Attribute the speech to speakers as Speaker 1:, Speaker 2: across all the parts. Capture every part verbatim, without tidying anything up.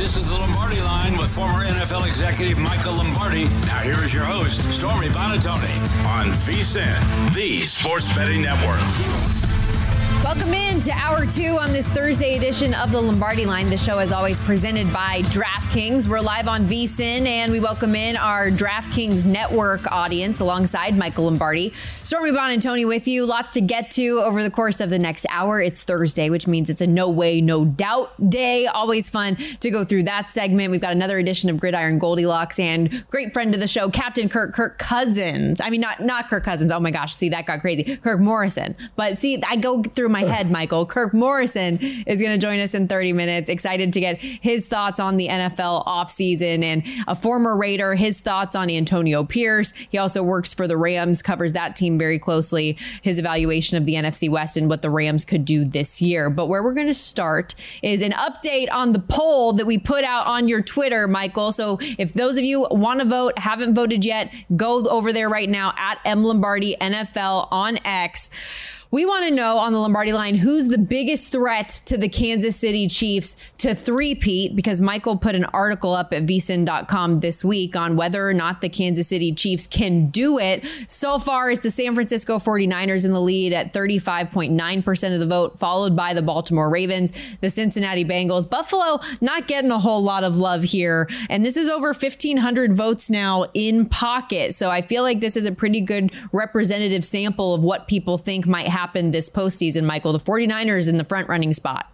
Speaker 1: This is the Lombardi Line with former N F L executive Michael Lombardi. Now here is your host, Stormy Buonantony, on VSiN, the Sports Betting Network.
Speaker 2: Welcome in to hour two on this Thursday edition of the Lombardi Line. The show, as always, presented by DraftKings. We're live on VSiN, and we welcome in our DraftKings Network audience alongside Michael Lombardi. Stormy Buonantony with you. Lots to get to over the course of the next hour. It's Thursday, which means it's a no way, no doubt day. Always fun to go through that segment. We've got another edition of Gridiron Goldilocks and great friend of the show, Captain Kirk, Kirk Cousins. I mean, not, not Kirk Cousins. Oh my gosh, see, that got crazy. Kirk Morrison. But see, I go through my head, Michael. Kirk Morrison is going to join us in thirty minutes. Excited to get his thoughts on the N F L offseason, and a former Raider, his thoughts on Antonio Pierce. He also works for the Rams, covers that team very closely, his evaluation of the N F C West and what the Rams could do this year. But where we're going to start is an update on the poll that we put out on your Twitter, Michael. So if those of you want to vote, haven't voted yet, go over there right now at M Lombardi N F L on X. We want to know on the Lombardi Line who's the biggest threat to the Kansas City Chiefs to three-peat, because Michael put an article up at V S I N dot com this week on whether or not the Kansas City Chiefs can do it. So far, it's the San Francisco forty-niners in the lead at thirty-five point nine percent of the vote, followed by the Baltimore Ravens, the Cincinnati Bengals. Buffalo not getting a whole lot of love here. And this is over fifteen hundred votes now in pocket. So I feel like this is a pretty good representative sample of what people think might happen happen this postseason, Michael. The forty-niners in the front running spot.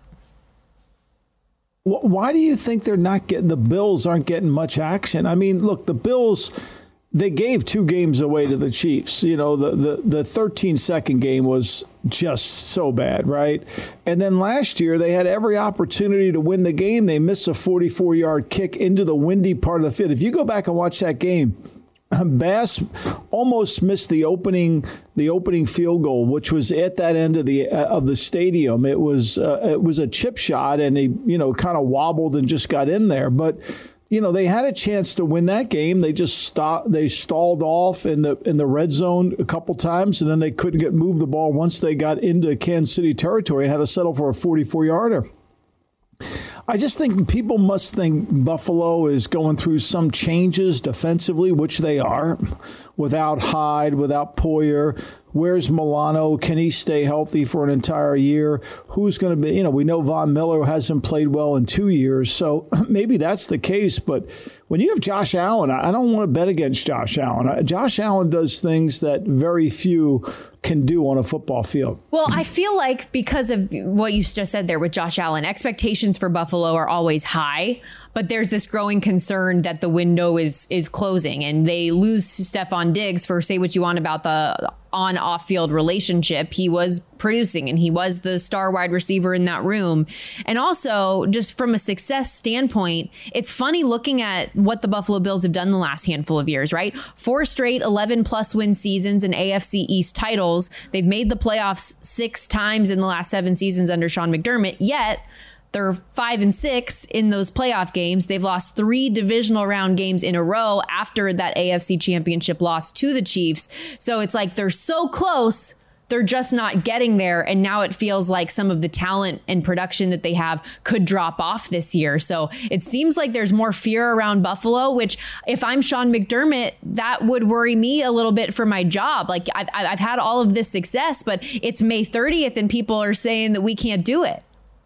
Speaker 3: Why do you think they're not getting, the Bills aren't getting much action? I mean, look, the Bills, they gave two games away to the Chiefs. You know, the, the, the thirteen second game was just so bad, right? And then last year, they had every opportunity to win the game. They missed a forty-four yard kick into the windy part of the field. If you go back and watch that game, Bass almost missed the opening the opening field goal, which was at that end of the uh, of the stadium. It was uh, it was a chip shot, and he you know kind of wobbled and just got in there. But you know they had a chance to win that game. They just stopped. They stalled off in the in the red zone a couple times, and then they couldn't get move the ball once they got into Kansas City territory and had to settle for a forty-four yarder. I just think people must think Buffalo is going through some changes defensively, which they are, without Hyde, without Poyer. Where's Milano? Can he stay healthy for an entire year? Who's going to be, you know, we know Von Miller hasn't played well in two years, so maybe that's the case. But when you have Josh Allen, I don't want to bet against Josh Allen. Josh Allen does things that very few can do on a football field.
Speaker 2: Well, I feel like because of what you just said there with Josh Allen, expectations for Buffalo are always high, but there's this growing concern that the window is is closing and they lose Stephon Diggs. For say what you want about the on-off field relationship, he was producing and he was the star wide receiver in that room. And also, just from a success standpoint, it's funny looking at what the Buffalo Bills have done the last handful of years, right? Four straight eleven plus win seasons and A F C East titles. They've made the playoffs six times in the last seven seasons under Sean McDermott, yet they're five and six in those playoff games. They've lost three divisional round games in a row after that A F C championship loss to the Chiefs. So it's like they're so close, they're just not getting there. And now it feels like some of the talent and production that they have could drop off this year. So it seems like there's more fear around Buffalo, which if I'm Sean McDermott, that would worry me a little bit for my job. Like I've, I've had all of this success, but it's May thirtieth and people are saying that we can't do it.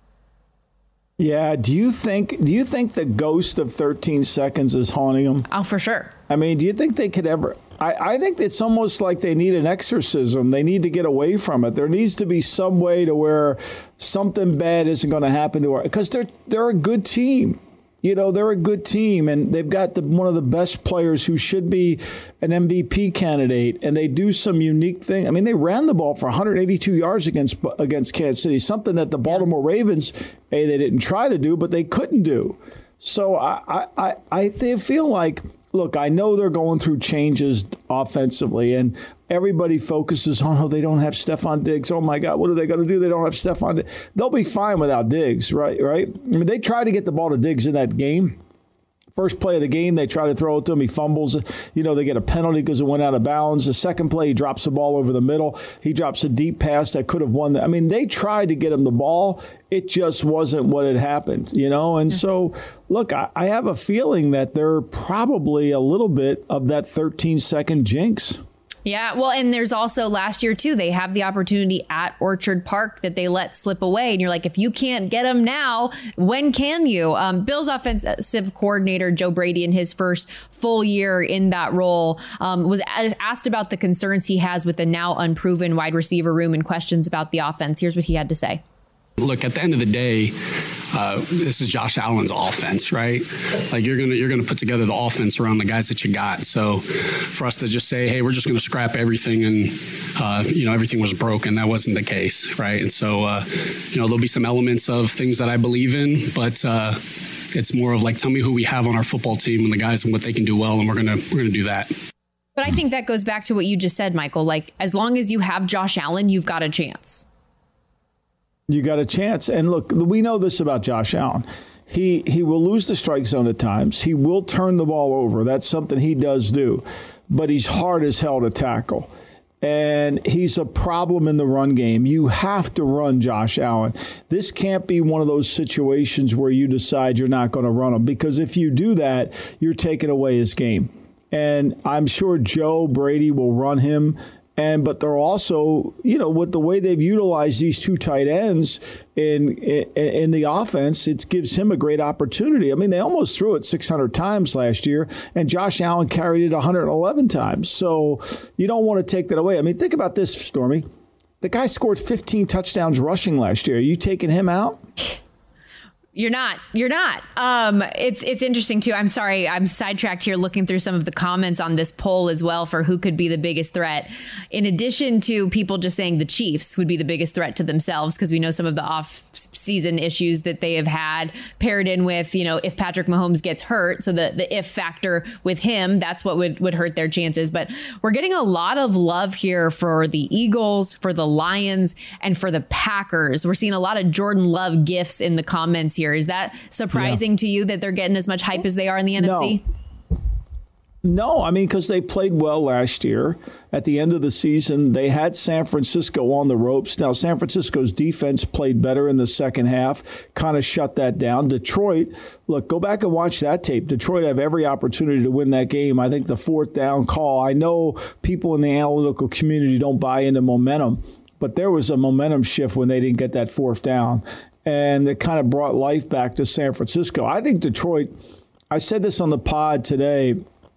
Speaker 3: Yeah. Do you think do you think the ghost of thirteen seconds is haunting them?
Speaker 2: Oh, for sure.
Speaker 3: I mean, do you think they could ever? I, I think it's almost like they need an exorcism. They need to get away from it. There needs to be some way to where something bad isn't going to happen to her, because they're they're a good team. You know, they're a good team, and they've got the, one of the best players who should be an M V P candidate, and they do some unique thing. I mean, they ran the ball for one hundred eighty-two yards against against Kansas City, something that the Baltimore Ravens, A, they didn't try to do, but they couldn't do. So I I, I feel like, look, I know they're going through changes offensively, and everybody focuses on, oh, they don't have Stephon Diggs. Oh, my God, what are they going to do? They don't have Stephon Diggs. They'll be fine without Diggs, right? Right? I mean, they tried to get the ball to Diggs in that game, First play of the game, they try to throw it to him. He fumbles. You know, they get a penalty because it went out of bounds. The second play, he drops the ball over the middle. He drops a deep pass that could have won. The, I mean, they tried to get him the ball. It just wasn't what had happened, you know? And so, look, I, I have a feeling that they're probably a little bit of that thirteen-second jinx.
Speaker 2: Yeah, well, and there's also last year, too, they have the opportunity at Orchard Park that they let slip away. And you're like, if you can't get them now, when can you? Um, Bills offensive coordinator Joe Brady, in his first full year in that role, um, was asked about the concerns he has with the now unproven wide receiver room and questions about the offense. Here's what he had to say.
Speaker 4: Look, at the end of the day, uh, this is Josh Allen's offense, right? Like you're gonna you're gonna put together the offense around the guys that you got. So for us to just say, hey, we're just gonna scrap everything and uh, you know everything was broken, that wasn't the case, right? And so uh, you know there'll be some elements of things that I believe in, but uh, it's more of like, tell me who we have on our football team and the guys and what they can do well, and we're gonna we're gonna do that.
Speaker 2: But I think that goes back to what you just said, Michael. Like, as long as you have Josh Allen, you've got a chance.
Speaker 3: You got a chance. And look, we know this about Josh Allen. He he will lose the strike zone at times. He will turn the ball over. That's something he does do. But he's hard as hell to tackle. And he's a problem in the run game. You have to run Josh Allen. This can't be one of those situations where you decide you're not going to run him. Because if you do that, you're taking away his game. And I'm sure Joe Brady will run him. And but they're also, you know, with the way they've utilized these two tight ends in, in in the offense, it gives him a great opportunity. I mean, they almost threw it six hundred times last year, and Josh Allen carried it one hundred eleven times. So you don't want to take that away. I mean, think about this, Stormy. The guy scored fifteen touchdowns rushing last year. Are you taking him out?
Speaker 2: You're not. You're not. Um, it's it's interesting, too. I'm sorry. I'm sidetracked here looking through some of the comments on this poll as well for who could be the biggest threat. In addition to people just saying the Chiefs would be the biggest threat to themselves, because we know some of the off-season issues that they have had paired in with, you know, if Patrick Mahomes gets hurt. So the, the if factor with him, that's what would, would hurt their chances. But we're getting a lot of love here for the Eagles, for the Lions, and for the Packers. We're seeing a lot of Jordan Love gifts in the comments here. Is that surprising yeah. to you that they're getting as much hype as they are in the N F C?
Speaker 3: No, no I mean, because they played well last year. At the end of the season, they had San Francisco on the ropes. Now, San Francisco's defense played better in the second half, kind of shut that down. Detroit, look, go back and watch that tape. Detroit have every opportunity to win that game. I think the fourth down call, I know people in the analytical community don't buy into momentum, but there was a momentum shift when they didn't get that fourth down. And it kind of brought life back to San Francisco. I think Detroit, I said this on the pod today,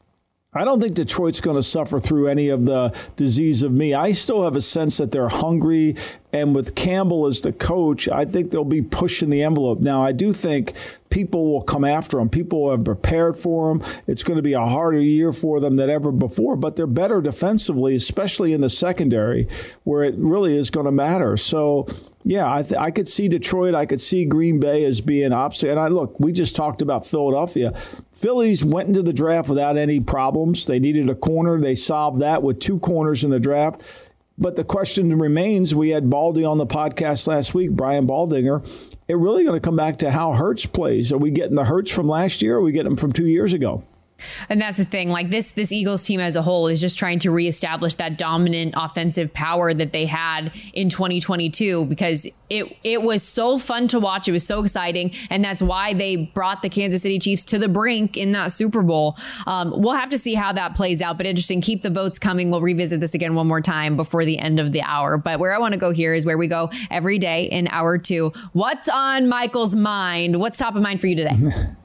Speaker 3: I don't think Detroit's going to suffer through any of the disease of me. I still have a sense that they're hungry. And with Campbell as the coach, I think they'll be pushing the envelope. Now, I do think people will come after them. People have prepared for them. It's going to be a harder year for them than ever before. But they're better defensively, especially in the secondary, where it really is going to matter. So, yeah, I, th- I could see Detroit. I could see Green Bay as being opposite. And I look, we just talked about Philadelphia. Phillies went into the draft without any problems. They needed a corner. They solved that with two corners in the draft. But the question remains, we had Baldy on the podcast last week, Brian Baldinger. It really going to come back to how Hurts plays. Are we getting the Hurts from last year or are we getting them from two years ago?
Speaker 2: And that's the thing, like this, this Eagles team as a whole is just trying to reestablish that dominant offensive power that they had in twenty twenty-two, because it it was so fun to watch. It was so exciting. And that's why they brought the Kansas City Chiefs to the brink in that Super Bowl. Um, we'll have to see how that plays out. But interesting. Keep the votes coming. We'll revisit this again one more time before the end of the hour. But where I want to go here is where we go every day in hour two. What's on Michael's mind? What's top of mind for you today?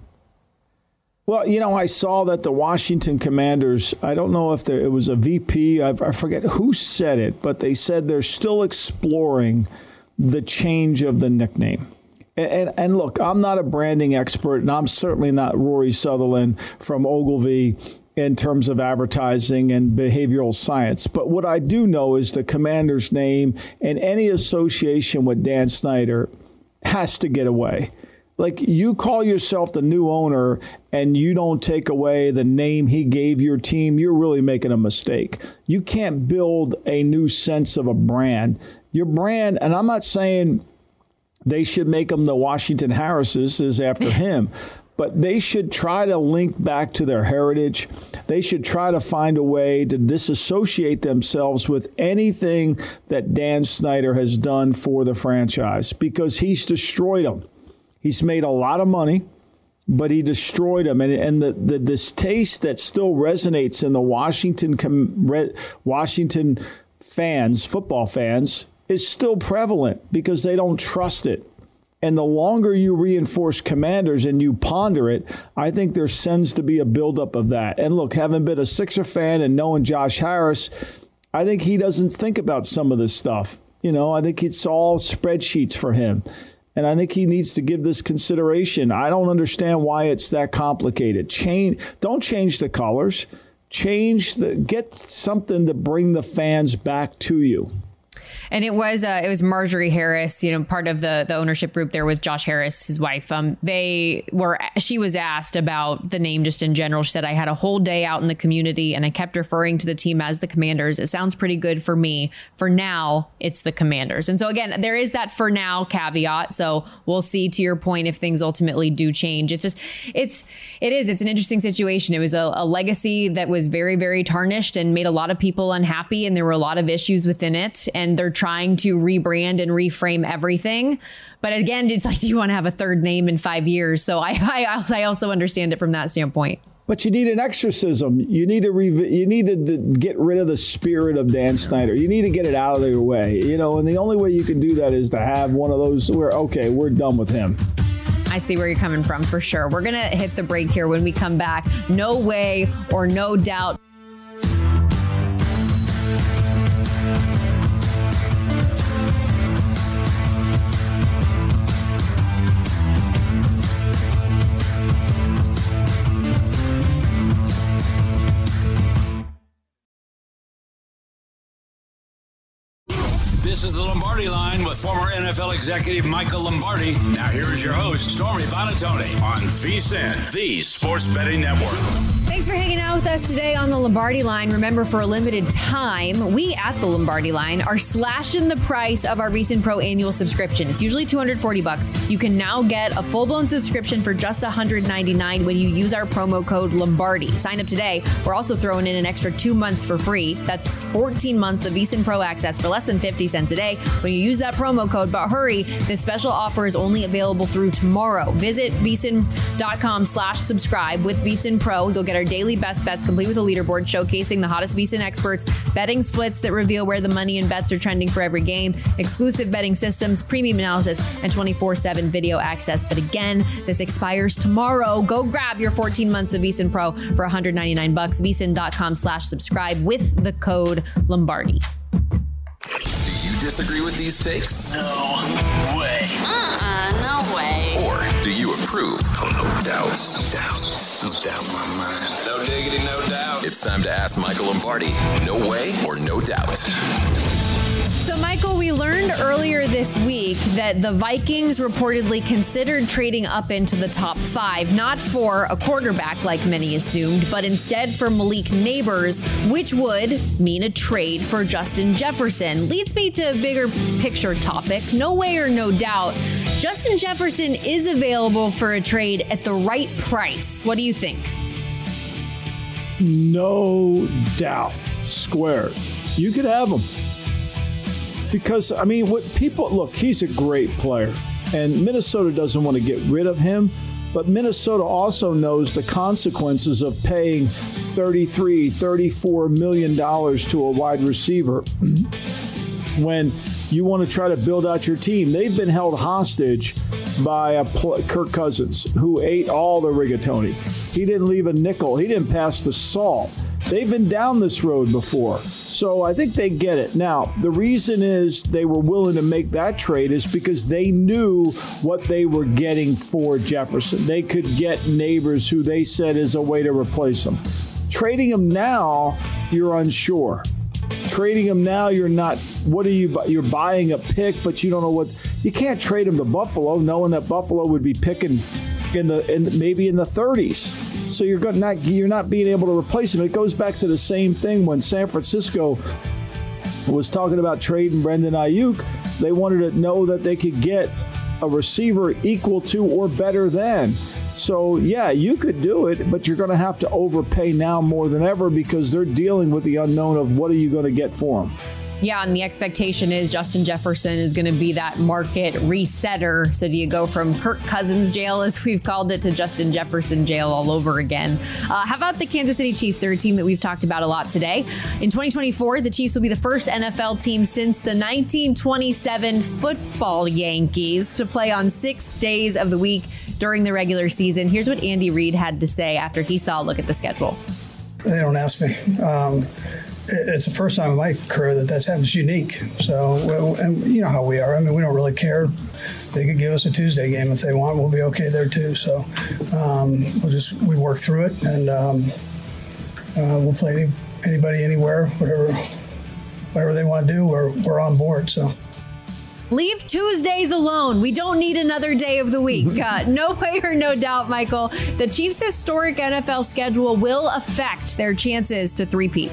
Speaker 3: Well, you know, I saw that the Washington Commanders, I don't know if there, it was a V P, I, I forget who said it, but they said they're still exploring the change of the nickname. And, and, and look, I'm not a branding expert, and I'm certainly not Rory Sutherland from Ogilvy in terms of advertising and behavioral science. But what I do know is the Commanders name and any association with Dan Snyder has to get away. Like, you call yourself the new owner and you don't take away the name he gave your team, you're really making a mistake. You can't build a new sense of a brand. Your brand, and I'm not saying they should make them the Washington Harrises is after him, but they should try to link back to their heritage. They should try to find a way to disassociate themselves with anything that Dan Snyder has done for the franchise, because he's destroyed them. He's made a lot of money, but he destroyed them. And, and the, the distaste that still resonates in the Washington Washington fans, football fans, is still prevalent because they don't trust it. And the longer you reinforce Commanders and you ponder it, I think there tends to be a buildup of that. And look, having been a Sixer fan and knowing Josh Harris, I think he doesn't think about some of this stuff. You know, I think it's all spreadsheets for him. And I think he needs to give this consideration. I don't understand why it's that complicated. Change, don't change the colors. Change the, get something to bring the fans back to you.
Speaker 2: And it was uh, it was Marjorie Harris, you know, part of the, the ownership group there with Josh Harris, his wife. Um, they were she was asked about the name just in general. She said, I had a whole day out in the community and I kept referring to the team as the Commanders. It sounds pretty good for me. For now, it's the Commanders. And so, again, there is that for now caveat. So we'll see, to your point, if things ultimately do change. It's just it's it is. It's an interesting situation. It was a, a legacy that was very, very tarnished and made a lot of people unhappy. And there were a lot of issues within it. And they're trying to rebrand and reframe everything. But again, it's like, do you want to have a third name in five years? So I, I, I also understand it from that standpoint.
Speaker 3: But you need an exorcism. You need to re- you need to get rid of the spirit of Dan Snyder. You need to get it out of their way. You know, and the only way you can do that is to have one of those where, okay, we're done with him.
Speaker 2: I see where you're coming from, for sure. We're going to hit the break here. When we come back, no way or no doubt.
Speaker 1: This is the Lombardi Line with former N F L executive Michael Lombardi. Now here is your host, Stormy Buonantony, on VSiN, the Sports Betting Network.
Speaker 2: Thanks for hanging out with us today on the Lombardi Line. Remember, for a limited time, we at the Lombardi Line are slashing the price of our VSiN Pro annual subscription. It's usually two hundred forty bucks. You can now get a full-blown subscription for just one hundred ninety-nine when you use our promo code Lombardi. Sign up today. We're also throwing in an extra two months for free. That's fourteen months of VSiN Pro access for less than fifty cents a day when you use that promo code. But hurry, this special offer is only available through tomorrow. Visit VSiN.com slash subscribe with VSiN Pro. You'll get our daily best bets complete with a leaderboard showcasing the hottest VSiN experts, betting splits that reveal where the money and bets are trending for every game, exclusive betting systems, premium analysis, and twenty-four seven video access. But again, this expires tomorrow. Go grab your fourteen months of VSiN Pro for one hundred ninety-nine bucks. VSiN.com slash subscribe with the code Lombardi.
Speaker 5: Disagree with these takes?
Speaker 1: No way.
Speaker 6: Uh-uh, no way.
Speaker 5: Or do you approve?
Speaker 1: Oh, no doubt. No doubt. No doubt in my mind.
Speaker 5: No diggity, no doubt. It's time to ask Michael Lombardi. No way or no doubt.
Speaker 2: So, Michael, we learned earlier this week that the Vikings reportedly considered trading up into the top five, not for a quarterback like many assumed, but instead for Malik Nabers, which would mean a trade for Justin Jefferson. Leads me to a bigger picture topic. No way or no doubt, Justin Jefferson is available for a trade at the right price. What do you think?
Speaker 3: No doubt. Squared. You could have him. Because, I mean, what people look, he's a great player, and Minnesota doesn't want to get rid of him. But Minnesota also knows the consequences of paying thirty-three, thirty-four million dollars to a wide receiver when you want to try to build out your team. They've been held hostage by a pl- Kirk Cousins, who ate all the rigatoni. He didn't leave a nickel. He didn't pass the salt. They've been down this road before. So I think they get it. Now, the reason is they were willing to make that trade is because they knew what they were getting for Jefferson. They could get Nabers, who they said is a way to replace him. Trading him now, you're unsure. Trading him now, you're not, what are you, you're buying a pick, but you don't know what, you can't trade him to Buffalo knowing that Buffalo would be picking in the, in, maybe in the thirties. So you're not you're not being able to replace him. It goes back to the same thing when San Francisco was talking about trading Brendan Ayuk. They wanted to know that they could get a receiver equal to or better than. So, yeah, you could do it, but you're going to have to overpay now more than ever because they're dealing with the unknown of what are you going to get for them.
Speaker 2: Yeah, and the expectation is Justin Jefferson is going to be that market resetter. So do you go from Kirk Cousins jail, as we've called it, to Justin Jefferson jail all over again? Uh, how about the Kansas City Chiefs? They're a team that we've talked about a lot today. In twenty twenty-four, the Chiefs will be the first N F L team since the nineteen twenty-seven football Yankees to play on six days of the week during the regular season. Here's what Andy Reid had to say after he saw a look at the schedule.
Speaker 7: They don't ask me. Um, It's the first time in my career that that's happened. It's unique. So, and you know how we are. I mean, we don't really care. They could give us a Tuesday game if they want. We'll be okay there too. So, um, we'll just we work through it, and um, uh, we'll play any, anybody anywhere, whatever, whatever they want to do. We're we're on board. So.
Speaker 2: Leave Tuesdays alone. We don't need another day of the week. Uh, no way or no doubt, Michael, the Chiefs' historic N F L schedule will affect their chances to three-peat.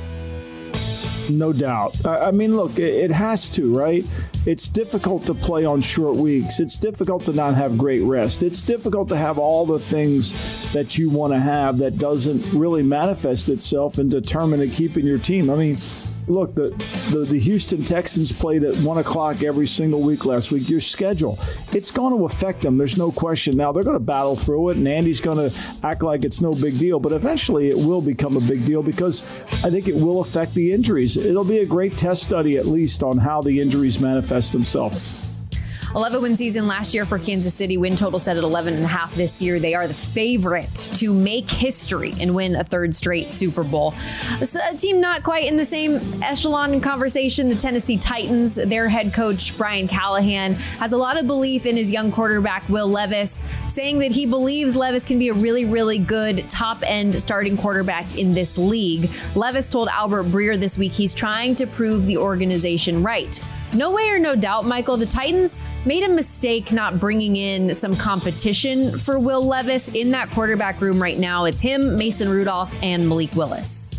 Speaker 3: No doubt. I mean, look, it has to, right? It's difficult to play on short weeks. It's difficult to not have great rest. It's difficult to have all the things that you want to have that doesn't really manifest itself in determining keeping your team. I mean, look, the, the, the Houston Texans played at one o'clock every single week last week. Your schedule, it's going to affect them. There's no question. Now, they're going to battle through it, and Andy's going to act like it's no big deal. But eventually, it will become a big deal because I think it will affect the injuries. It'll be a great test study, at least, on how the injuries manifest themselves.
Speaker 2: eleven win season last year for Kansas City. Win total set at eleven and a half this year. They are the favorite to make history and win a third straight Super Bowl. A team not quite in the same echelon conversation. The Tennessee Titans, their head coach, Brian Callahan, has a lot of belief in his young quarterback, Will Levis, saying that he believes Levis can be a really, really good top-end starting quarterback in this league. Levis told Albert Breer this week he's trying to prove the organization right. No way or no doubt, Michael, the Titans made a mistake not bringing in some competition for Will Levis. In that quarterback room right now, it's him, Mason Rudolph, and Malik Willis.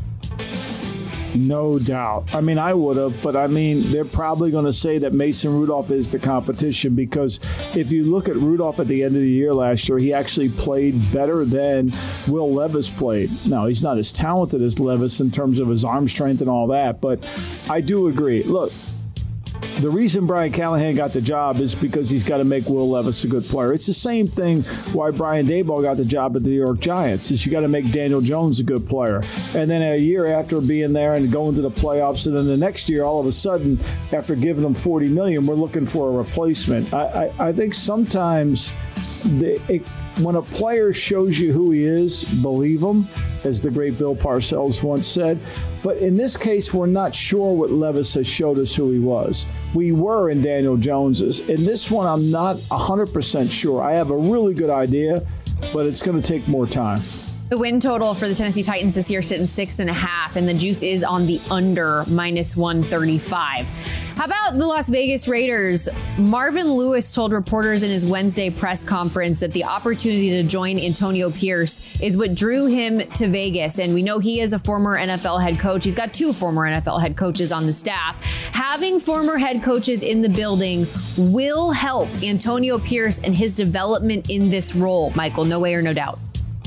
Speaker 3: No doubt. I mean, I would have, but I mean, they're probably going to say that Mason Rudolph is the competition because if you look at Rudolph at the end of the year last year, he actually played better than Will Levis played. Now, he's not as talented as Levis in terms of his arm strength and all that, but I do agree. Look, the reason Brian Callahan got the job is because he's got to make Will Levis a good player. It's the same thing why Brian Daboll got the job at the New York Giants, is you got to make Daniel Jones a good player. And then a year after being there and going to the playoffs, and then the next year, all of a sudden, after giving them forty million dollars, we're looking for a replacement. I, I, I think sometimes the, it, when a player shows you who he is, believe him, as the great Bill Parcells once said. But in this case, we're not sure what Levis has showed us who he was. We were in Daniel Jones's. In this one, I'm not one hundred percent sure. I have a really good idea, but it's going to take more time.
Speaker 2: The win total for the Tennessee Titans this year sitting six and a half, and the juice is on the under minus one thirty-five. How about the Las Vegas Raiders? Marvin Lewis told reporters in his Wednesday press conference that the opportunity to join Antonio Pierce is what drew him to Vegas. And we know he is a former N F L head coach. He's got two former N F L head coaches on the staff. Having former head coaches in the building will help Antonio Pierce and his development in this role, Michael. No way or no doubt.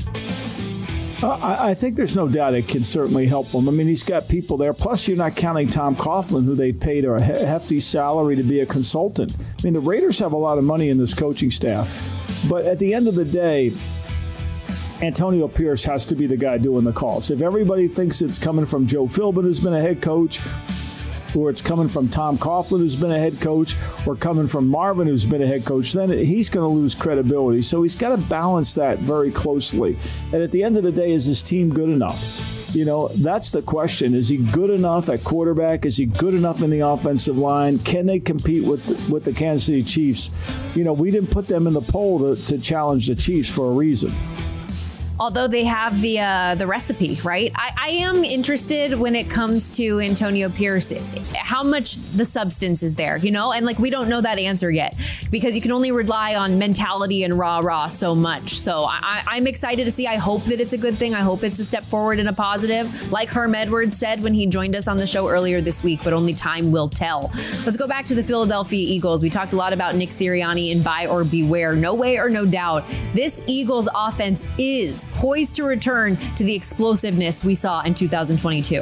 Speaker 3: Uh, I, I think there's no doubt it can certainly help him. I mean, he's got people there. Plus, you're not counting Tom Coughlin, who they paid a hefty salary to be a consultant. I mean, the Raiders have a lot of money in this coaching staff. But at the end of the day, Antonio Pierce has to be the guy doing the calls. If everybody thinks it's coming from Joe Philbin, who's been a head coach, or it's coming from Tom Coughlin, who's been a head coach, or coming from Marvin, who's been a head coach, then he's going to lose credibility. So he's got to balance that very closely. And at the end of the day, is his team good enough? You know, that's the question. Is he good enough at quarterback? Is he good enough in the offensive line? Can they compete with, with the Kansas City Chiefs? You know, we didn't put them in the poll to, to challenge the Chiefs for a reason.
Speaker 2: although they have the uh, the recipe, right? I, I am interested when it comes to Antonio Pierce, how much the substance is there, you know? And like, we don't know that answer yet because you can only rely on mentality and rah rah so much. So I, I'm excited to see. I hope that it's a good thing. I hope it's a step forward and a positive, like Herm Edwards said when he joined us on the show earlier this week, but only time will tell. Let's go back to the Philadelphia Eagles. We talked a lot about Nick Sirianni and buy or beware. No way or no doubt, this Eagles offense is poised to return to the explosiveness we saw in two thousand twenty-two.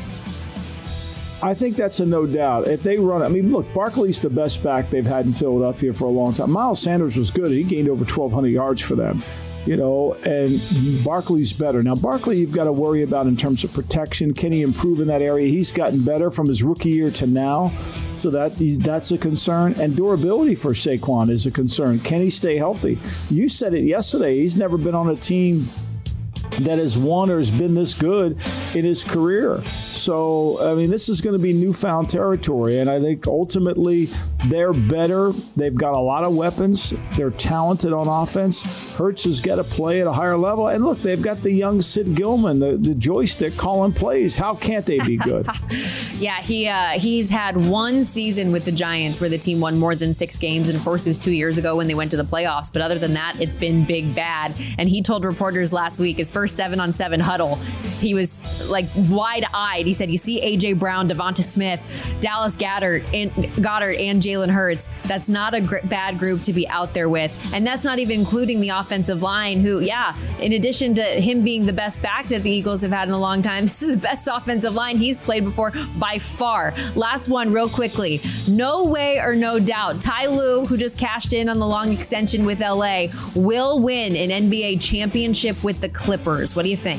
Speaker 3: I think that's a no doubt. If they run, I mean, look, Barkley's the best back they've had in Philadelphia for a long time. Miles Sanders was good. He gained over twelve hundred yards for them, you know, and Barkley's better. Now, Barkley, you've got to worry about in terms of protection. Can he improve in that area? He's gotten better from his rookie year to now. So that that's a concern. And durability for Saquon is a concern. Can he stay healthy? You said it yesterday. He's never been on a team that has won or has been this good in his career. So, I mean, this is going to be newfound territory. And I think ultimately they're better. They've got a lot of weapons. They're talented on offense. Hurts has got to play at a higher level. And look, they've got the young Sid Gilman, the, the joystick calling plays. How can't they be good?
Speaker 2: Yeah, he uh, he's had one season with the Giants where the team won more than six games. And of course, it was two years ago when they went to the playoffs. But other than that, it's been big bad. And he told reporters last week, his first seven on seven huddle, he was like wide-eyed. He said, you see A J Brown, Devonta Smith, Dallas Goedert, and Goddard, and Jalen Hurts. That's not a gr- bad group to be out there with. And that's not even including the offensive line, who, yeah, in addition to him being the best back that the Eagles have had in a long time, this is the best offensive line he's played before by far. Last one real quickly. No way or no doubt, Ty Lue, who just cashed in on the long extension with L A, will win an N B A championship with the Clippers. What do you think?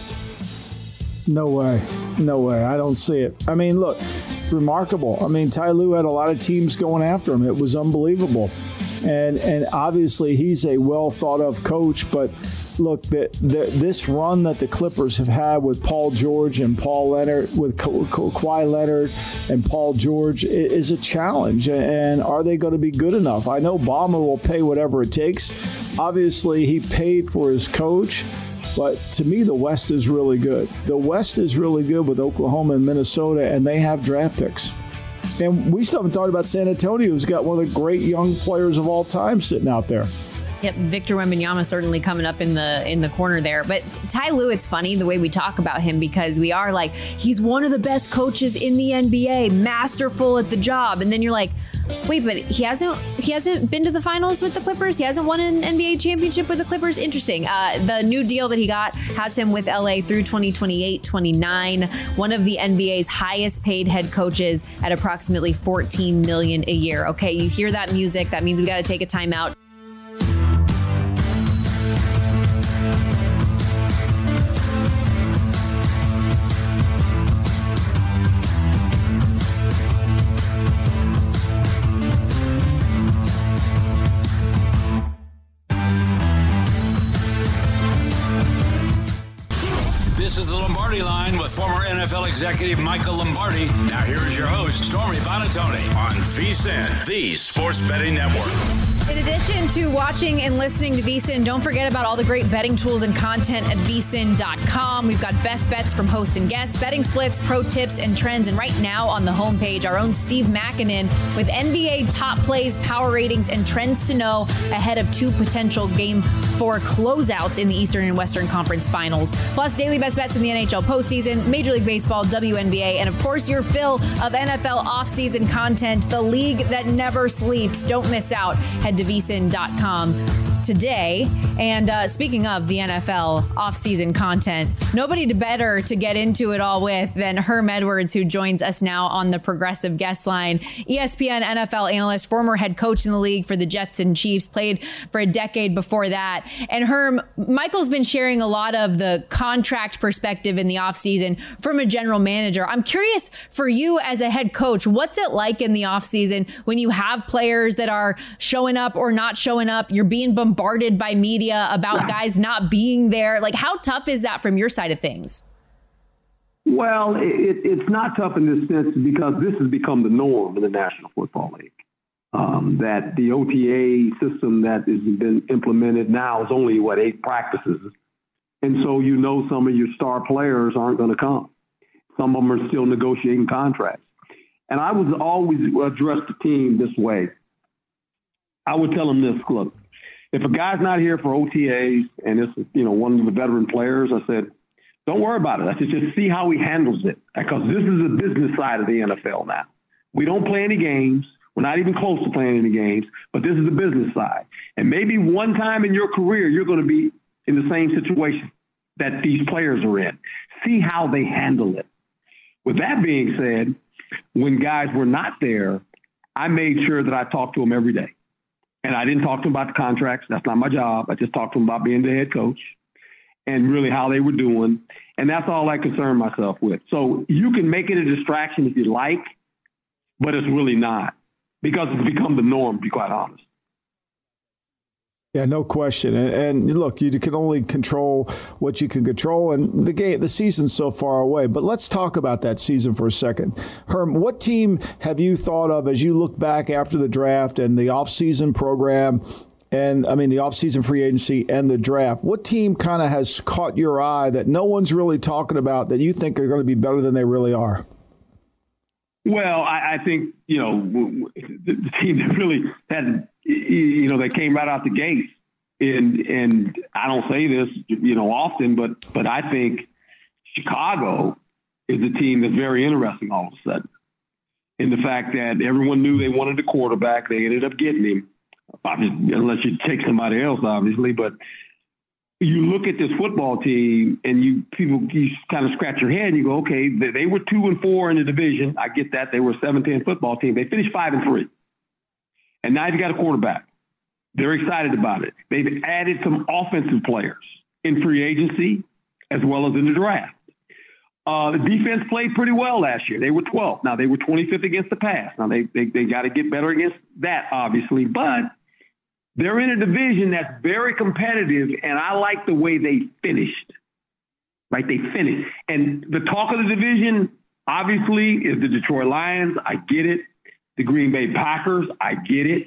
Speaker 3: No way. No way. I don't see it. I mean, look, it's remarkable. I mean, Ty Lue had a lot of teams going after him. It was unbelievable. And and obviously he's a well thought of coach, but look, the, the, this run that the Clippers have had with Paul George and Paul Leonard, with Ka- Ka- Kawhi Leonard and Paul George is a challenge. And are they going to be good enough? I know Ballmer will pay whatever it takes. Obviously, he paid for his coach. But to me, the West is really good. The West is really good with Oklahoma and Minnesota, and they have draft picks. And we still haven't talked about San Antonio, who's got one of the great young players of all time sitting out there.
Speaker 2: Yep, Victor Wembanyama certainly coming up in the in the corner there. But Ty Lue, it's funny the way we talk about him because we are like, he's one of the best coaches in the N B A, masterful at the job. And then you're like, wait, but he hasn't he hasn't been to the finals with the Clippers? He hasn't won an N B A championship with the Clippers? Interesting. Uh, the new deal that he got has him with L A through twenty twenty-eight twenty-nine. One of the N B A's highest paid head coaches at approximately fourteen million dollars a year. Okay, you hear that music. That means we got to take a timeout.
Speaker 1: This is the Lombardi Line with former N F L executive Michael Lombardi. Now here is your host, Stormy Buonantony, on VSiN, the Sports Betting Network.
Speaker 2: In addition to watching and listening to VSiN, don't forget about all the great betting tools and content at V S I N dot com. We've got best bets from hosts and guests, betting splits, pro tips, and trends. And right now on the homepage, our own Steve Makinen with N B A top plays, power ratings, and trends to know ahead of two potential game four closeouts in the Eastern and Western Conference Finals. Plus, daily best bets in the N H L postseason, Major League Baseball, W N B A, and of course, your fill of N F L offseason content, the league that never sleeps. Don't miss out. Head to V S I N dot com today. And uh, speaking of the N F L offseason content, nobody better to get into it all with than Herm Edwards, who joins us now on the Progressive Guest Line. E S P N N F L analyst, former head coach in the league for the Jets and Chiefs, played for a decade before that. And Herm, Michael's been sharing a lot of the contract perspective in the offseason from a general manager. I'm curious for you as a head coach, what's it like in the offseason when you have players that are showing up or not showing up? You're being bombarded by media about guys not being there. Like, how tough is that from your side of things?
Speaker 8: Well, it, it's not tough in this sense because this has become the norm in the National Football League. Um, that the O T A system that has been implemented now is only, what, eight practices And so you know some of your star players aren't going to come. Some of them are still negotiating contracts. And I would always address the team this way. I would tell them this, look, if a guy's not here for O T As and it's, you know, one of the veteran players, I said, don't worry about it. I said, just see how he handles it. Because this is the business side of the N F L now. We don't play any games. We're not even close to playing any games, but this is the business side. And maybe one time in your career, you're going to be in the same situation that these players are in. See how they handle it. With that being said, when guys were not there, I made sure that I talked to them every day. And I didn't talk to them about the contracts. That's not my job. I just talked to them about being the head coach and really how they were doing. And that's all I concern myself with. So you can make it a distraction if you like, but it's really not, because it's become the norm, to be quite honest.
Speaker 3: Yeah, no question. And, and look, you can only control what you can control, and the game, the season's so far away. But let's talk about that season for a second. Herm, what team have you thought of as you look back after the draft and the offseason program, and I mean the offseason free agency and the draft? What team kind of has caught your eye that no one's really talking about that you think are going to be better than they really are?
Speaker 8: Well, I, I think, you know, the team that really had, you know, they came right out the gates. And, and I don't say this, you know, often, but, but I think Chicago is a team that's very interesting all of a sudden. In the fact that everyone knew they wanted a quarterback. They ended up getting him, obviously, unless you take somebody else, obviously. But you look at this football team and you people you kind of scratch your head and you go, okay, they, they were two and four in the division. I get that. They were a seven ten football team. They finished five and three. And now you've got a quarterback. They're excited about it. They've added some offensive players in free agency as well as in the draft. Uh, the defense played pretty well last year. They were twelfth. Now, they were twenty-fifth against the pass. Now, they they, they got to get better against that, obviously. But they're in a division that's very competitive, and I like the way they finished. Right? They finished. And the talk of the division, obviously, is the Detroit Lions. I get it. The Green Bay Packers. I get it.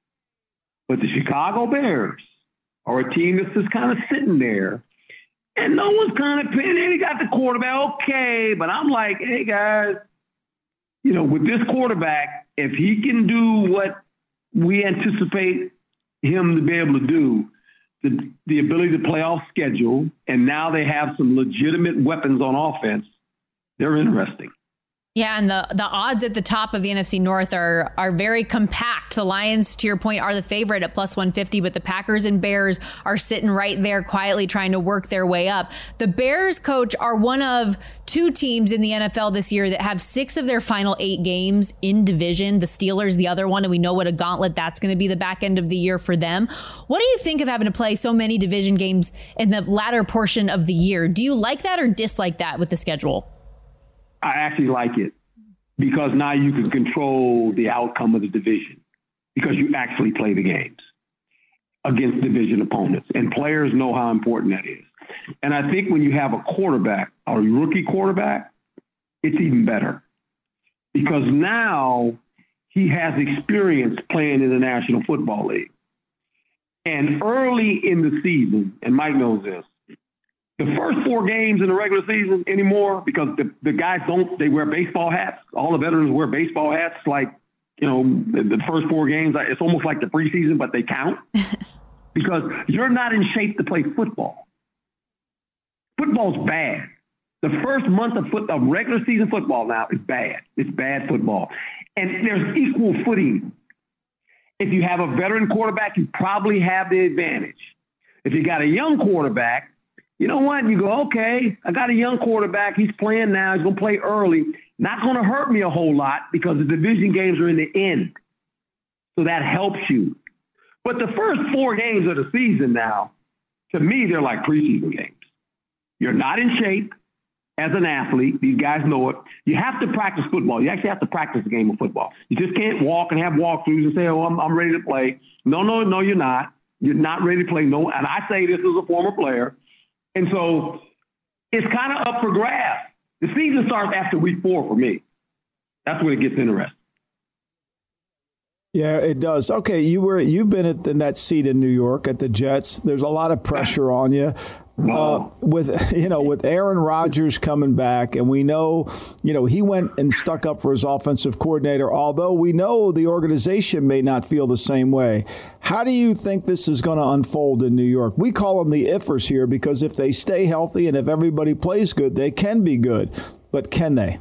Speaker 8: But the Chicago Bears are a team that's just kind of sitting there. And no one's kind of paying. They got the quarterback, okay. But I'm like, hey, guys, you know, with this quarterback, if he can do what we anticipate him to be able to do, the, the ability to play off schedule, and now they have some legitimate weapons on offense, they're interesting.
Speaker 2: Yeah, and the, the odds at the top of the N F C North are are very compact. The Lions, to your point, are the favorite at plus one fifty, but the Packers and Bears are sitting right there quietly trying to work their way up. The Bears, coach, are one of two teams in the N F L this year that have six of their final eight games in division. The Steelers, the other one, and we know what a gauntlet that's going to be the back end of the year for them. What do you think of having to play so many division games in the latter portion of the year? Do you like that or dislike that with the schedule?
Speaker 8: I actually like it because now you can control the outcome of the division because you actually play the games against division opponents, and players know how important that is. And I think when you have a quarterback, a rookie quarterback, it's even better because now he has experience playing in the National Football League. And early in the season, and Mike knows this, the first four games in the regular season anymore, because the, the guys don't, they wear baseball hats. All the veterans wear baseball hats. Like, you know, the, the first four games, it's almost like the preseason, but they count because you're not in shape to play football. Football's bad. The first month of, foot, of regular season football now is bad. It's bad football. And there's equal footing. If you have a veteran quarterback, you probably have the advantage. If you got a young quarterback, you know what? You go, okay, I got a young quarterback. He's playing now. He's going to play early. Not going to hurt me a whole lot because the division games are in the end. So that helps you. But the first four games of the season now, to me, they're like preseason games. You're not in shape as an athlete. These guys know it. You have to practice football. You actually have to practice a game of football. You just can't walk and have walkthroughs and say, oh, I'm, I'm ready to play. No, no, no, you're not. You're not ready to play. No, and I say this as a former player. And so it's kind of up for grabs. The season starts after week four for me. That's when it gets interesting.
Speaker 3: Yeah, it does. Okay, you were you've been at, in that seat in New York at the Jets. There's a lot of pressure on you. Uh, with you know, with Aaron Rodgers coming back, and we know, you know, he went and stuck up for his offensive coordinator, although we know the organization may not feel the same way. How do you think this is going to unfold in New York? We call them the ifers here because if they stay healthy and if everybody plays good, they can be good. But can they?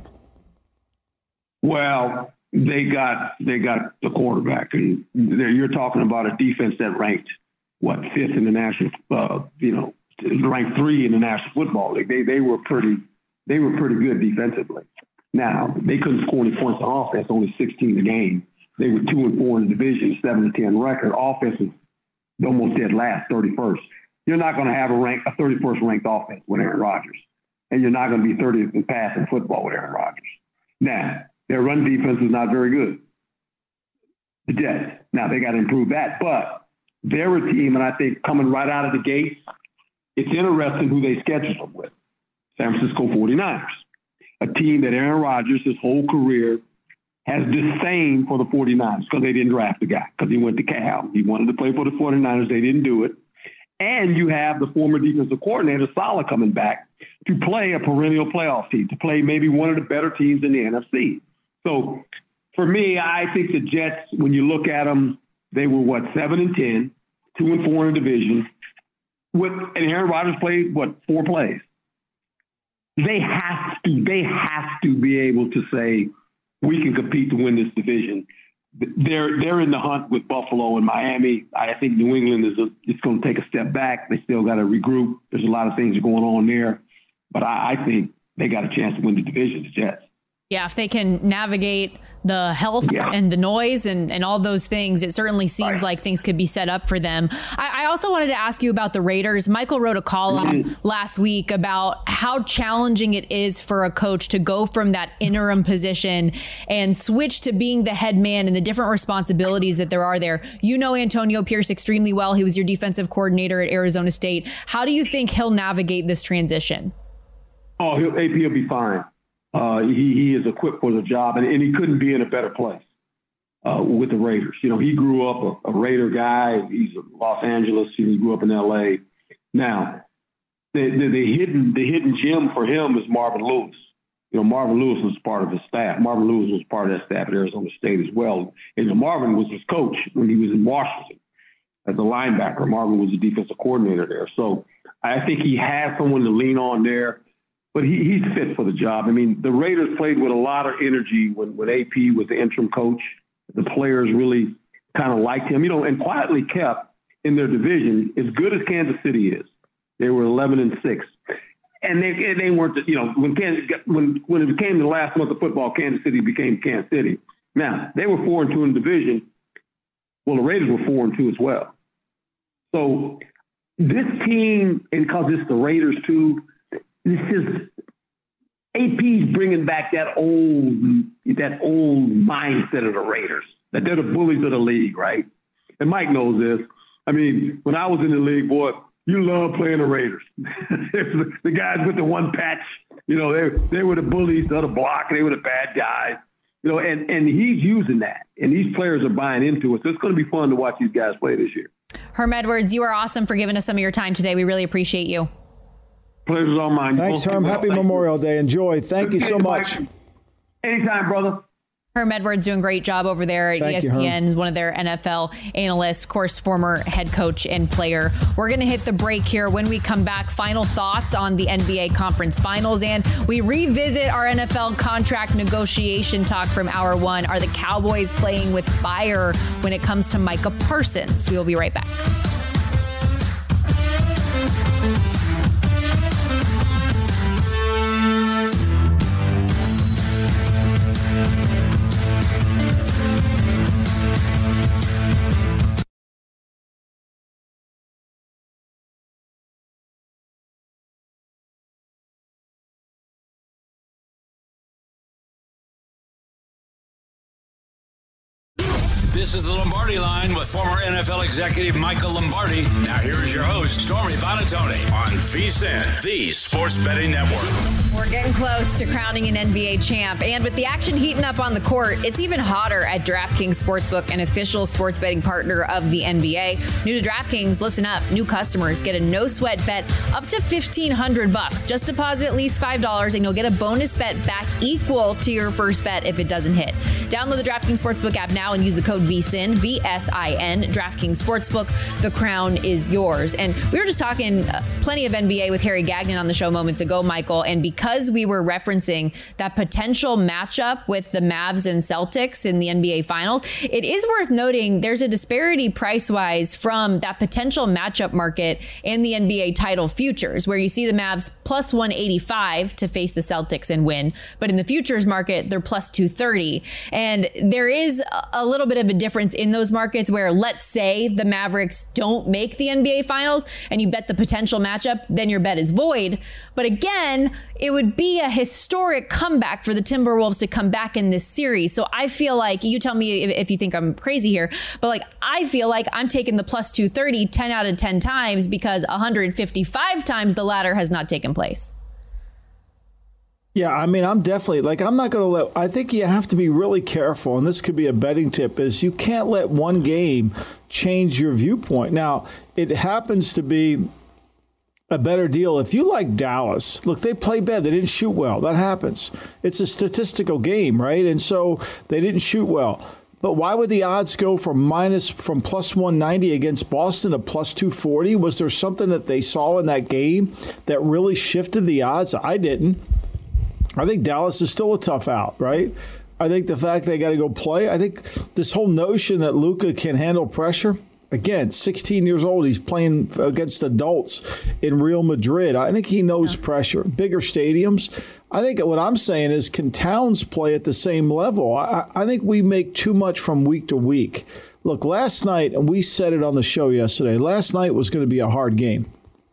Speaker 8: Well, they got they got the quarterback, and you're talking about a defense that ranked what fifth in the national, uh, you know. ranked three in the National Football League. They they were pretty they were pretty good defensively. Now they couldn't score any points on offense, only sixteen a game. They were two and four in the division, seven and ten record. Offense is almost dead last, thirty-first. You're not going to have a rank a thirty-first ranked offense with Aaron Rodgers, and you're not going to be thirtieth in passing football with Aaron Rodgers. Now their run defense is not very good. The Jets. Now they got to improve that, but they're a team, and I think coming right out of the gate. It's interesting who they schedule them with. San Francisco forty-niners, a team that Aaron Rodgers, his whole career, has disdain for the forty-niners because they didn't draft the guy because he went to Cal. He wanted to play for the forty-niners. They didn't do it. And you have the former defensive coordinator, Saleh, coming back to play a perennial playoff team, to play maybe one of the better teams in the N F C. So for me, I think the Jets, when you look at them, they were, what, seven and ten, two and four in the division. With, and Aaron Rodgers played, what, four plays. They have to, they have to be able to say, we can compete to win this division. They're they're in the hunt with Buffalo and Miami. I think New England is a, it's going to take a step back. They still got to regroup. There's a lot of things going on there. But I, I think they got a chance to win the division, the Jets.
Speaker 2: Yeah, if they can navigate the health
Speaker 8: yeah.
Speaker 2: and the noise and, and all those things, it certainly seems
Speaker 8: right.
Speaker 2: like things could be set up for them. I, I also wanted to ask you about the Raiders. Michael wrote a column mm-hmm. last week about how challenging it is for a coach to go from that interim position and switch to being the head man and the different responsibilities that there are there. You know Antonio Pierce extremely well. He was your defensive coordinator at Arizona State. How do you think he'll navigate this transition?
Speaker 8: Oh, he'll, A P will be fine. Uh, he, he is equipped for the job, and, and he couldn't be in a better place uh, with the Raiders. You know, he grew up a, a Raider guy. He's a Los Angeles. He grew up in L A. Now, the, the, the hidden the hidden gem for him is Marvin Lewis. You know, Marvin Lewis was part of his staff. Marvin Lewis was part of that staff at Arizona State as well. And Marvin was his coach when he was in Washington as a linebacker. Marvin was the defensive coordinator there. So I think he has someone to lean on there. But he, he's fit for the job. I mean, the Raiders played with a lot of energy when, when A P was the interim coach. The players really kind of liked him, you know, and quietly kept in their division as good as Kansas City is. They were eleven and six. And they they weren't, you know, when Kansas, when when it became the last month of football, Kansas City became Kansas City. Now, they were four and two in the division. Well, the Raiders were four and two as well. So this team, and because it's the Raiders too, this is A P's bringing back that old that old mindset of the Raiders, that they're the bullies of the league, right? And Mike knows this. I mean, when I was in the league, boy, you love playing the Raiders. The guys with the one patch, you know, they they were the bullies of the block. They were the bad guys, you know. And and he's using that, and these players are buying into it. So it's going to be fun to watch these guys play this year.
Speaker 2: Herm Edwards, you are awesome for giving us some of your time today. We really appreciate you.
Speaker 8: Pleasure's all mine.
Speaker 3: Thanks, Herm. Happy Thank Memorial you. Day. Enjoy. Thank you so much.
Speaker 8: Anytime, brother.
Speaker 2: Herm Edwards doing a great job over there at
Speaker 3: Thank
Speaker 2: E S P N, you, one of their N F L analysts, of course, former head coach and player. We're going to hit the break here. When we come back, final thoughts on the N B A Conference Finals, and we revisit our N F L contract negotiation talk from hour one. Are the Cowboys playing with fire when it comes to Micah Parsons? We will be right back.
Speaker 1: This is the Lombardi Line with former N F L executive Michael Lombardi. Now here is your host, Stormy Buonantony, on VSiN, the Sports Betting Network.
Speaker 2: We're getting close to crowning an N B A champ, and with the action heating up on the court, it's even hotter at DraftKings Sportsbook, an official sports betting partner of the N B A. New to DraftKings, listen up. New customers get a no-sweat bet up to fifteen hundred bucks. Just deposit at least five dollars, and you'll get a bonus bet back equal to your first bet if it doesn't hit. Download the DraftKings Sportsbook app now and use the code V S I N, V S I N, DraftKings Sportsbook. The crown is yours. And we were just talking uh, plenty of N B A with Harry Gagnon on the show moments ago, Michael, and because we were referencing that potential matchup with the Mavs and Celtics in the N B A Finals, it is worth noting there's a disparity price-wise from that potential matchup market and the N B A title futures, where you see the Mavs plus one eighty-five to face the Celtics and win, but in the futures market, they're plus two thirty. And there is a little bit of a difference in those markets where, let's say the Mavericks don't make the N B A Finals and you bet the potential matchup, then your bet is void. But again, it would be a historic comeback for the Timberwolves to come back in this series. So I feel like, you tell me if, if you think I'm crazy here, but like I feel like I'm taking the plus two thirty ten out of ten times because one hundred fifty-five times the latter has not taken place.
Speaker 3: Yeah, I mean, I'm definitely, like, I'm not going to let, I think you have to be really careful, and this could be a betting tip, is you can't let one game change your viewpoint. Now, it happens to be a better deal if you like Dallas. Look, they play bad. They didn't shoot well. That happens. It's a statistical game, right? And so they didn't shoot well. But why would the odds go from minus from plus one ninety against Boston to plus two forty? Was there something that they saw in that game that really shifted the odds? I didn't. I think Dallas is still a tough out, right? I think the fact they got to go play, I think this whole notion that Luka can handle pressure, again, sixteen years old, he's playing against adults in Real Madrid. I think he knows yeah. pressure. Bigger stadiums. I think what I'm saying is, can Towns play at the same level? I, I think we make too much from week to week. Look, last night, and we said it on the show yesterday, last night was going to be a hard game.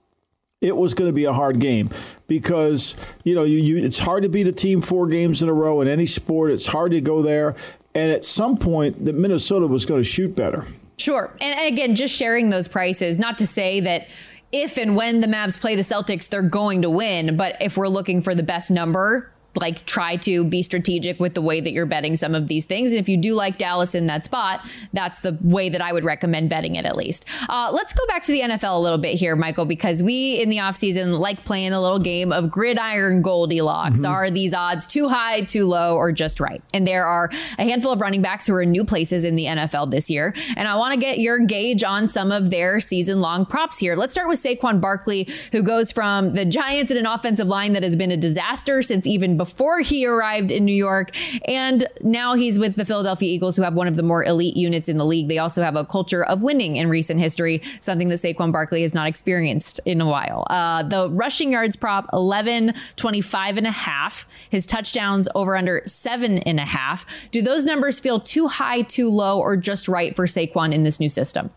Speaker 3: It was going to be a hard game because, you know, you, you it's hard to beat a team four games in a row in any sport. It's hard to go there. And at some point, that Minnesota was going to shoot better.
Speaker 2: Sure. And again, just sharing those prices, not to say that if and when the Mavs play the Celtics, they're going to win. But if we're looking for the best number, like, try to be strategic with the way that you're betting some of these things. And if you do like Dallas in that spot, that's the way that I would recommend betting it, at least. Uh, let's go back to the N F L a little bit here, Michael, because we in the offseason like playing a little game of gridiron Goldilocks. Mm-hmm. Are these odds too high, too low, or just right? And there are a handful of running backs who are in new places in the N F L this year. And I want to get your gauge on some of their season long props here. Let's start with Saquon Barkley, who goes from the Giants in an offensive line that has been a disaster since even before he arrived in New York. And now he's with the Philadelphia Eagles, who have one of the more elite units in the league. They also have a culture of winning in recent history, something that Saquon Barkley has not experienced in a while. Uh, the rushing yards prop, eleven twenty-five and a half. His touchdowns over under seven and a half. Do those numbers feel too high, too low, or just right for Saquon in this new system?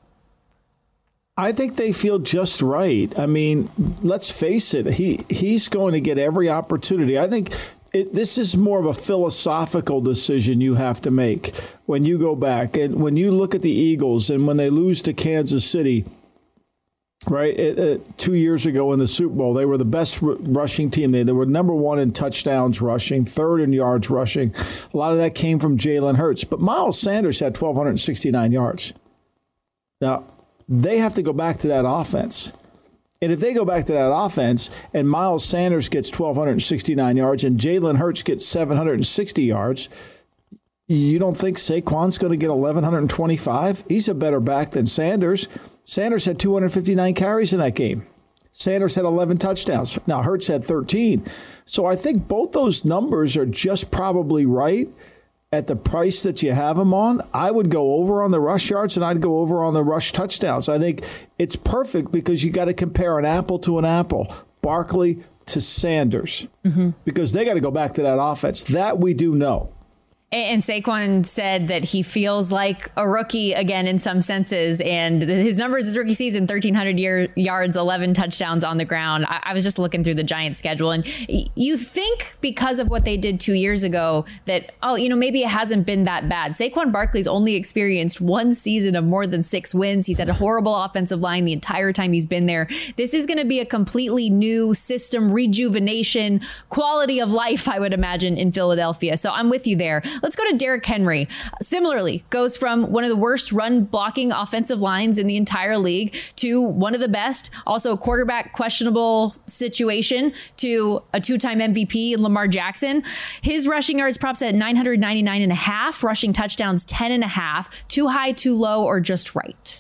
Speaker 3: I think they feel just right. I mean, let's face it. He he's going to get every opportunity. I think it, this is more of a philosophical decision you have to make when you go back. And when you look at the Eagles and when they lose to Kansas City, right, it, it, two years ago in the Super Bowl, they were the best r- rushing team. They, they were number one in touchdowns rushing, third in yards rushing. A lot of that came from Jalen Hurts. But Miles Sanders had one thousand two hundred sixty-nine yards. Now, they have to go back to that offense. And if they go back to that offense and Miles Sanders gets one thousand two hundred sixty-nine yards and Jalen Hurts gets seven hundred sixty yards, you don't think Saquon's going to get eleven twenty-five? He's a better back than Sanders. Sanders had two hundred fifty-nine carries in that game. Sanders had eleven touchdowns. Now, Hurts had thirteen. So I think both those numbers are just probably right. At the price that you have them on, I would go over on the rush yards and I'd go over on the rush touchdowns. I think it's perfect because you got to compare an apple to an apple, Barkley to Sanders, mm-hmm. because they got to go back to that offense. That we do know.
Speaker 2: And Saquon said that he feels like a rookie again in some senses. And his numbers this rookie season, thirteen hundred year, yards, eleven touchdowns on the ground. I, I was just looking through the Giants schedule. And you think because of what they did two years ago that, oh, you know, maybe it hasn't been that bad. Saquon Barkley's only experienced one season of more than six wins. He's had a horrible offensive line the entire time he's been there. This is going to be a completely new system, rejuvenation, quality of life, I would imagine, in Philadelphia. So I'm with you there. Let's go to Derrick Henry. Similarly, goes from one of the worst run blocking offensive lines in the entire league to one of the best, also a quarterback questionable situation, to a two-time M V P in Lamar Jackson. His rushing yards props at nine hundred ninety-nine and a half, rushing touchdowns ten and a half. Too high, too low, or just right?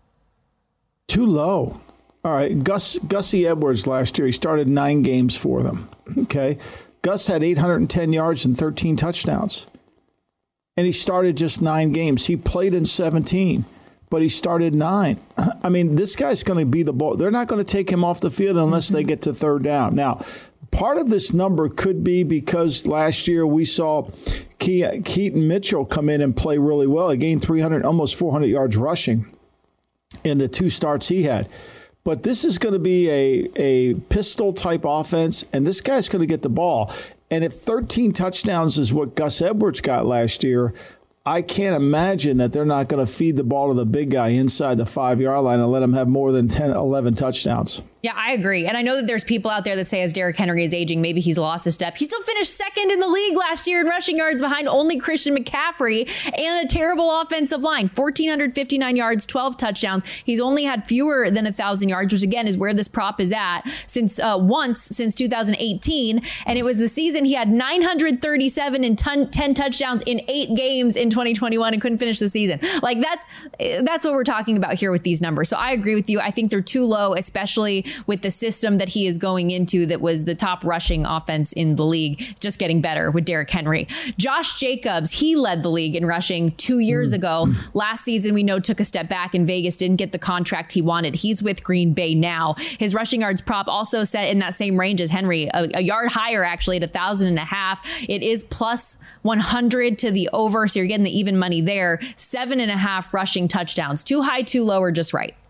Speaker 3: Too low. All right. Gus Gussie Edwards last year, he started nine games for them. Okay. Gus had eight hundred ten yards and thirteen touchdowns. And he started just nine games. He played in seventeen, but he started nine. I mean, this guy's going to be the ball. They're not going to take him off the field unless they get to third down. Now, part of this number could be because last year we saw Ke- Keaton Mitchell come in and play really well. He gained three hundred, almost four hundred yards rushing in the two starts he had. But this is going to be a, a pistol-type offense, and this guy's going to get the ball. And if thirteen touchdowns is what Gus Edwards got last year, I can't imagine that they're not going to feed the ball to the big guy inside the five-yard line and let him have more than ten, eleven touchdowns.
Speaker 2: Yeah, I agree. And I know that there's people out there that say as Derrick Henry is aging, maybe he's lost a step. He still finished second in the league last year in rushing yards behind only Christian McCaffrey and a terrible offensive line. one thousand four hundred fifty-nine yards, twelve touchdowns. He's only had fewer than one thousand yards, which again is where this prop is at since uh, once since two thousand eighteen. And it was the season he had nine hundred thirty-seven and ton, ten touchdowns in eight games in twenty twenty-one and couldn't finish the season. Like that's that's what we're talking about here with these numbers. So I agree with you. I think they're too low, especially with the system that he is going into that was the top rushing offense in the league, just getting better with Derrick Henry. Josh Jacobs, he led the league in rushing two years ago. Last season, we know, took a step back in Vegas, didn't get the contract he wanted. He's with Green Bay now. His rushing yards prop also set in that same range as Henry, a, a yard higher actually at a thousand and a half. It is plus one hundred to the over, so you're getting the even money there. Seven and a half rushing touchdowns. Too high, too low, or just right?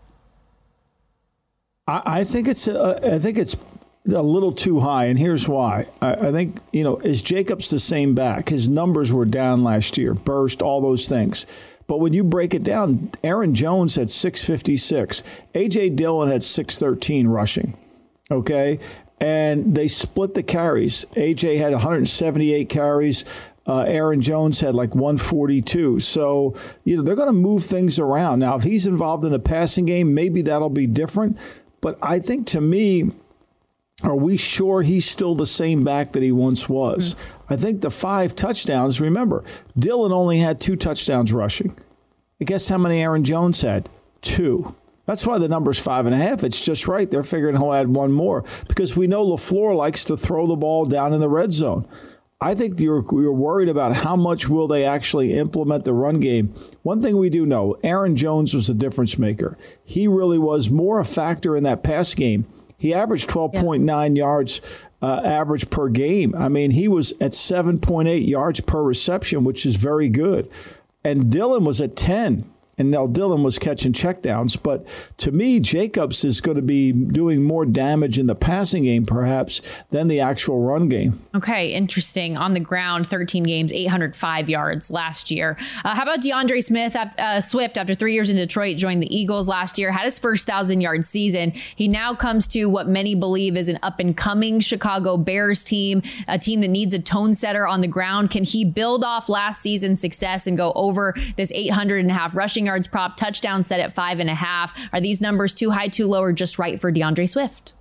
Speaker 3: I think it's a, I think it's a little too high, and here's why. I, I think, you know, is Jacobs the same back? His numbers were down last year, burst, all those things. But when you break it down, Aaron Jones had six fifty-six. A J Dillon had six thirteen rushing, okay? And they split the carries. A J had one hundred seventy-eight carries. Uh, Aaron Jones had like one forty-two. So, you know, they're going to move things around. Now, if he's involved in a passing game, maybe that'll be different. But I think, to me, are we sure he's still the same back that he once was? Mm-hmm. I think the five touchdowns, remember, Dillon only had two touchdowns rushing. And guess how many Aaron Jones had? Two. That's why the number's five and a half. It's just right. They're figuring he'll add one more because we know LaFleur likes to throw the ball down in the red zone. I think you're, you're worried about how much will they actually implement the run game. One thing we do know, Aaron Jones was a difference maker. He really was more a factor in that pass game. He averaged twelve point nine yeah. yards uh, average per game. I mean, he was at seven point eight yards per reception, which is very good. And Dillon was at ten. And now Dillon was catching checkdowns. But to me, Jacobs is going to be doing more damage in the passing game, perhaps, than the actual run game.
Speaker 2: Okay, interesting. On the ground, thirteen games, eight hundred five yards last year. Uh, how about DeAndre Smith? Uh, Swift, after three years in Detroit, joined the Eagles last year, had his first thousand-yard season. He now comes to what many believe is an up-and-coming Chicago Bears team, a team that needs a tone setter on the ground. Can he build off last season's success and go over this eight hundred and a half rushing yards prop, touchdown set at five and a half? Are these numbers too high, too low, or just right for DeAndre Swift?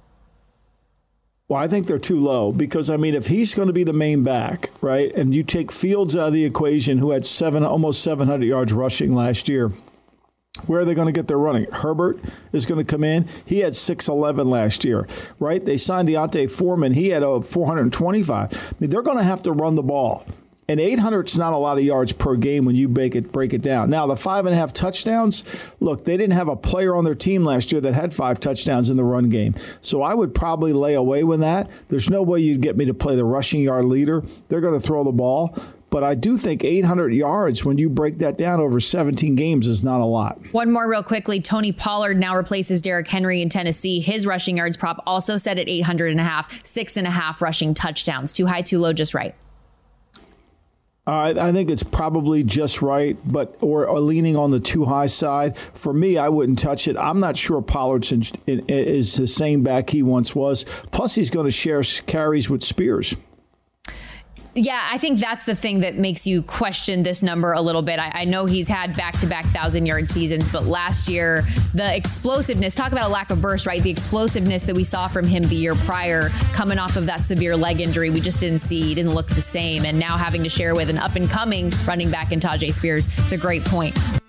Speaker 3: Well, I think they're too low because, I mean, if he's going to be the main back, right, and you take Fields out of the equation, who had seven, almost seven hundred yards rushing last year, where are they going to get their running? Herbert is going to come in. He had six eleven last year, right? They signed Deontay Foreman. He had a four hundred twenty-five. I mean, they're going to have to run the ball. And eight hundred is not a lot of yards per game when you break it, break it down. Now, the five and a half touchdowns, look, they didn't have a player on their team last year that had five touchdowns in the run game. So I would probably lay away with that. There's no way you'd get me to play the rushing yard leader. They're going to throw the ball. But I do think eight hundred yards, when you break that down over seventeen games, is not a lot.
Speaker 2: One more real quickly. Tony Pollard now replaces Derrick Henry in Tennessee. His rushing yards prop also set at eight hundred and a half, six and a half rushing touchdowns. Too high, too low, just right.
Speaker 3: Uh, I think it's probably just right, but or, or leaning on the too high side. For me, I wouldn't touch it. I'm not sure Pollard's in, in, is the same back he once was. Plus, he's going to share carries with Spears.
Speaker 2: Yeah, I think that's the thing that makes you question this number a little bit. I, I know he's had back-to-back thousand-yard seasons, but last year, the explosiveness, talk about a lack of burst, right? The explosiveness that we saw from him the year prior, coming off of that severe leg injury, we just didn't see. He didn't look the same. And now having to share with an up-and-coming running back in Tyjae Spears, it's a great point.